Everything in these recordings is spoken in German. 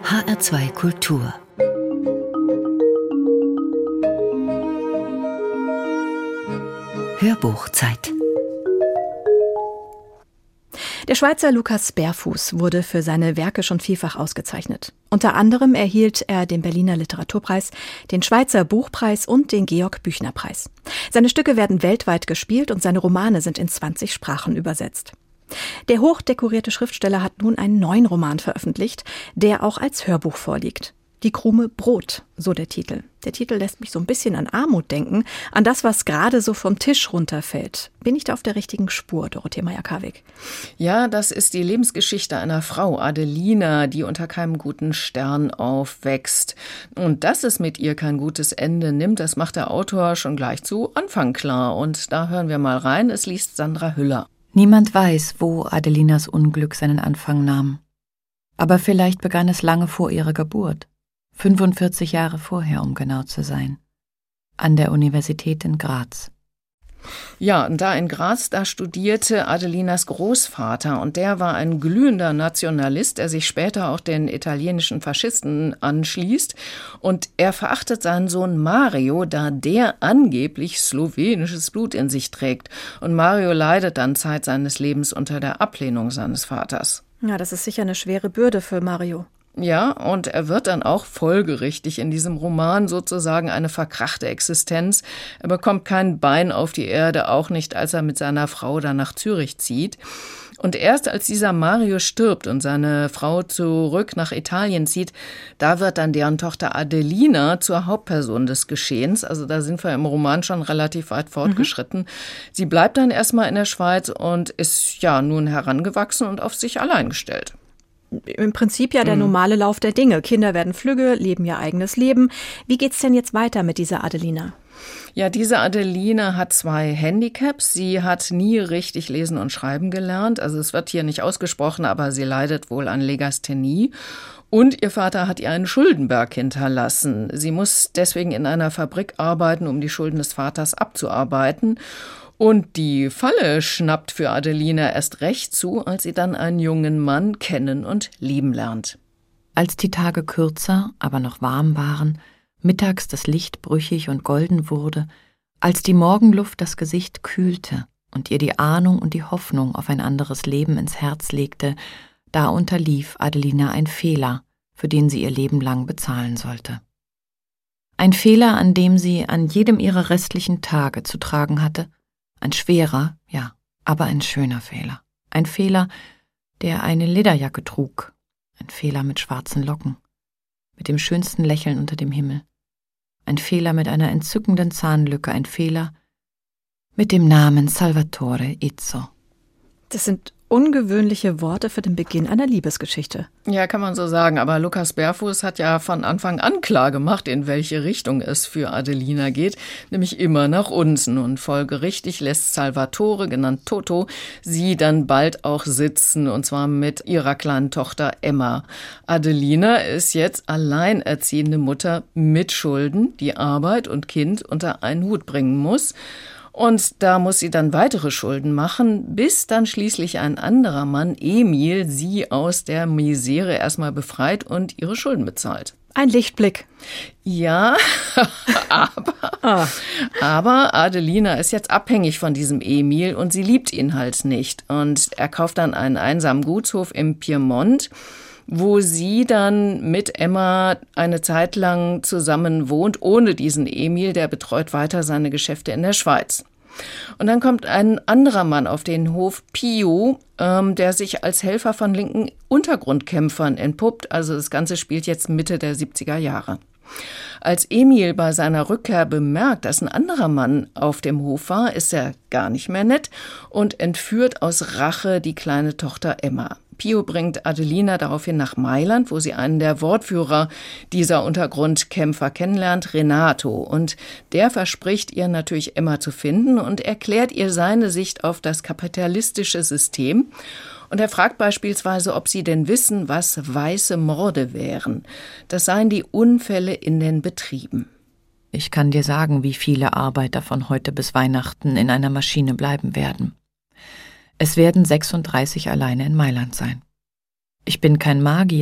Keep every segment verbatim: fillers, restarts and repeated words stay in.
H R zwei Kultur. Hörbuchzeit. Der Schweizer Lukas Berfuß wurde für seine Werke schon vielfach ausgezeichnet. Unter anderem erhielt er den Berliner Literaturpreis, den Schweizer Buchpreis und den Georg-Büchner-Preis. Seine Stücke werden weltweit gespielt und seine Romane sind in zwanzig Sprachen übersetzt. Der hochdekorierte Schriftsteller hat nun einen neuen Roman veröffentlicht, der auch als Hörbuch vorliegt. Die Krume Brot, so der Titel. Der Titel lässt mich so ein bisschen an Armut denken, an das, was gerade so vom Tisch runterfällt. Bin ich da auf der richtigen Spur, Dorothee Meyer-Karwig? Ja, das ist die Lebensgeschichte einer Frau, Adelina, die unter keinem guten Stern aufwächst. Und dass es mit ihr kein gutes Ende nimmt, das macht der Autor schon gleich zu Anfang klar. Und da hören wir mal rein, es liest Sandra Hüller. Niemand weiß, wo Adelinas Unglück seinen Anfang nahm. Aber vielleicht begann es lange vor ihrer Geburt. fünfundvierzig Jahre vorher, um genau zu sein. An der Universität in Graz. Ja, und da in Graz, da studierte Adelinas Großvater und der war ein glühender Nationalist, der sich später auch den italienischen Faschisten anschließt. Und er verachtet seinen Sohn Mario, da der angeblich slowenisches Blut in sich trägt. Und Mario leidet dann Zeit seines Lebens unter der Ablehnung seines Vaters. Ja, das ist sicher eine schwere Bürde für Mario. Ja, und er wird dann auch folgerichtig in diesem Roman sozusagen eine verkrachte Existenz. Er bekommt kein Bein auf die Erde, auch nicht, als er mit seiner Frau dann nach Zürich zieht. Und erst als dieser Mario stirbt und seine Frau zurück nach Italien zieht, da wird dann deren Tochter Adelina zur Hauptperson des Geschehens. Also da sind wir im Roman schon relativ weit fortgeschritten. Mhm. Sie bleibt dann erstmal in der Schweiz und ist ja nun herangewachsen und auf sich allein gestellt. Im Prinzip ja der normale Lauf der Dinge. Kinder werden flügge, leben ihr eigenes Leben. Wie geht's denn jetzt weiter mit dieser Adelina? Ja, diese Adelina hat zwei Handicaps. Sie hat nie richtig lesen und schreiben gelernt. Also es wird hier nicht ausgesprochen, aber sie leidet wohl an Legasthenie. Und ihr Vater hat ihr einen Schuldenberg hinterlassen. Sie muss deswegen in einer Fabrik arbeiten, um die Schulden des Vaters abzuarbeiten. Und die Falle schnappt für Adelina erst recht zu, als sie dann einen jungen Mann kennen und lieben lernt. Als die Tage kürzer, aber noch warm waren, mittags das Licht brüchig und golden wurde, als die Morgenluft das Gesicht kühlte und ihr die Ahnung und die Hoffnung auf ein anderes Leben ins Herz legte, da unterlief Adelina ein Fehler, für den sie ihr Leben lang bezahlen sollte. Ein Fehler, an dem sie an jedem ihrer restlichen Tage zu tragen hatte. Ein schwerer, ja, aber ein schöner Fehler. Ein Fehler, der eine Lederjacke trug. Ein Fehler mit schwarzen Locken. Mit dem schönsten Lächeln unter dem Himmel. Ein Fehler mit einer entzückenden Zahnlücke. Ein Fehler mit dem Namen Salvatore Izzo. Das sind ungewöhnliche Worte für den Beginn einer Liebesgeschichte. Ja, kann man so sagen. Aber Lukas Berfuß hat ja von Anfang an klar gemacht, in welche Richtung es für Adelina geht, nämlich immer nach unten. Und folgerichtig lässt Salvatore, genannt Toto, sie dann bald auch sitzen, und zwar mit ihrer kleinen Tochter Emma. Adelina ist jetzt alleinerziehende Mutter mit Schulden, die Arbeit und Kind unter einen Hut bringen muss. Und da muss sie dann weitere Schulden machen, bis dann schließlich ein anderer Mann, Emil, sie aus der Misere erstmal befreit und ihre Schulden bezahlt. Ein Lichtblick. Ja, aber, ah. aber Adelina ist jetzt abhängig von diesem Emil und sie liebt ihn halt nicht. Und er kauft dann einen einsamen Gutshof im Piemont, wo sie dann mit Emma eine Zeit lang zusammen wohnt, ohne diesen Emil, der betreut weiter seine Geschäfte in der Schweiz. Und dann kommt ein anderer Mann auf den Hof, Pio, ähm, der sich als Helfer von linken Untergrundkämpfern entpuppt. Also das Ganze spielt jetzt Mitte der siebziger Jahre. Als Emil bei seiner Rückkehr bemerkt, dass ein anderer Mann auf dem Hof war, ist er gar nicht mehr nett und entführt aus Rache die kleine Tochter Emma. Pio bringt Adelina daraufhin nach Mailand, wo sie einen der Wortführer dieser Untergrundkämpfer kennenlernt, Renato. Und der verspricht ihr natürlich, Emma zu finden und erklärt ihr seine Sicht auf das kapitalistische System. Und er fragt beispielsweise, ob sie denn wissen, was weiße Morde wären. Das seien die Unfälle in den Betrieben. Ich kann dir sagen, wie viele Arbeiter von heute bis Weihnachten in einer Maschine bleiben werden. Es werden sechsunddreißig alleine in Mailand sein. Ich bin kein Magier,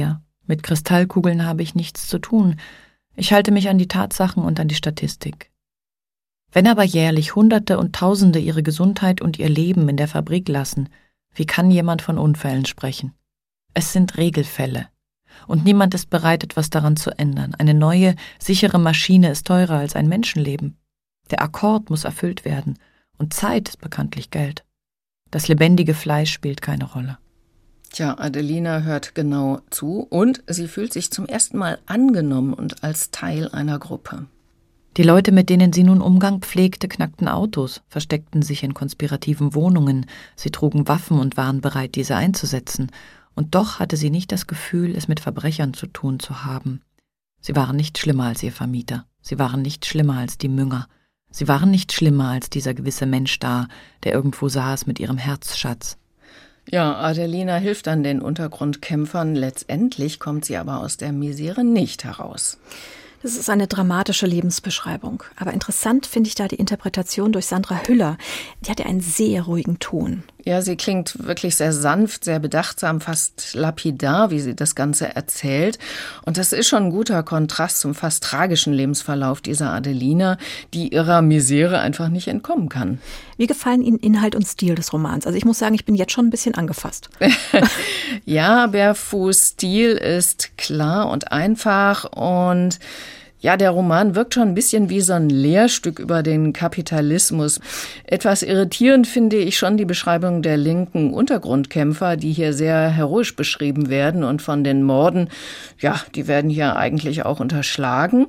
Mit Kristallkugeln habe ich nichts zu tun. Ich halte mich an die Tatsachen und an die Statistik. Wenn aber jährlich Hunderte und Tausende ihre Gesundheit und ihr Leben in der Fabrik lassen, wie kann jemand von Unfällen sprechen? Es sind Regelfälle. Und niemand ist bereit, etwas daran zu ändern. Eine neue, sichere Maschine ist teurer als ein Menschenleben. Der Akkord muss erfüllt werden. Und Zeit ist bekanntlich Geld. Das lebendige Fleisch spielt keine Rolle. Tja, Adelina hört genau zu und sie fühlt sich zum ersten Mal angenommen und als Teil einer Gruppe. Die Leute, mit denen sie nun Umgang pflegte, knackten Autos, versteckten sich in konspirativen Wohnungen, sie trugen Waffen und waren bereit, diese einzusetzen. Und doch hatte sie nicht das Gefühl, es mit Verbrechern zu tun zu haben. Sie waren nicht schlimmer als ihr Vermieter, sie waren nicht schlimmer als die Münger, sie waren nicht schlimmer als dieser gewisse Mensch da, der irgendwo saß mit ihrem Herzschatz. Ja, Adelina hilft dann den Untergrundkämpfern. Letztendlich kommt sie aber aus der Misere nicht heraus. Das ist eine dramatische Lebensbeschreibung. Aber interessant finde ich da die Interpretation durch Sandra Hüller. Die hat ja einen sehr ruhigen Ton. Ja, sie klingt wirklich sehr sanft, sehr bedachtsam, fast lapidar, wie sie das Ganze erzählt. Und das ist schon ein guter Kontrast zum fast tragischen Lebensverlauf dieser Adelina, die ihrer Misere einfach nicht entkommen kann. Wie gefallen Ihnen Inhalt und Stil des Romans? Also ich muss sagen, ich bin jetzt schon ein bisschen angefasst. Ja, Berfuß' Stil ist klar und einfach und ja, der Roman wirkt schon ein bisschen wie so ein Lehrstück über den Kapitalismus. Etwas irritierend finde ich schon die Beschreibung der linken Untergrundkämpfer, die hier sehr heroisch beschrieben werden und von den Morden, ja, die werden hier eigentlich auch unterschlagen.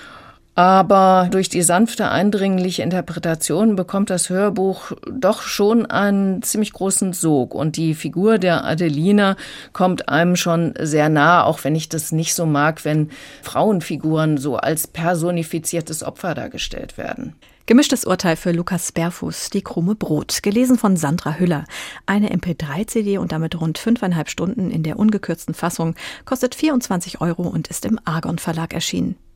Aber durch die sanfte, eindringliche Interpretation bekommt das Hörbuch doch schon einen ziemlich großen Sog. Und die Figur der Adelina kommt einem schon sehr nah, auch wenn ich das nicht so mag, wenn Frauenfiguren so als personifiziertes Opfer dargestellt werden. Gemischtes Urteil für Lukas Berfuß, Die krumme Brot, gelesen von Sandra Hüller. Eine M P drei C D und damit rund fünfeinhalb Stunden in der ungekürzten Fassung, kostet vierundzwanzig Euro und ist im Argon Verlag erschienen.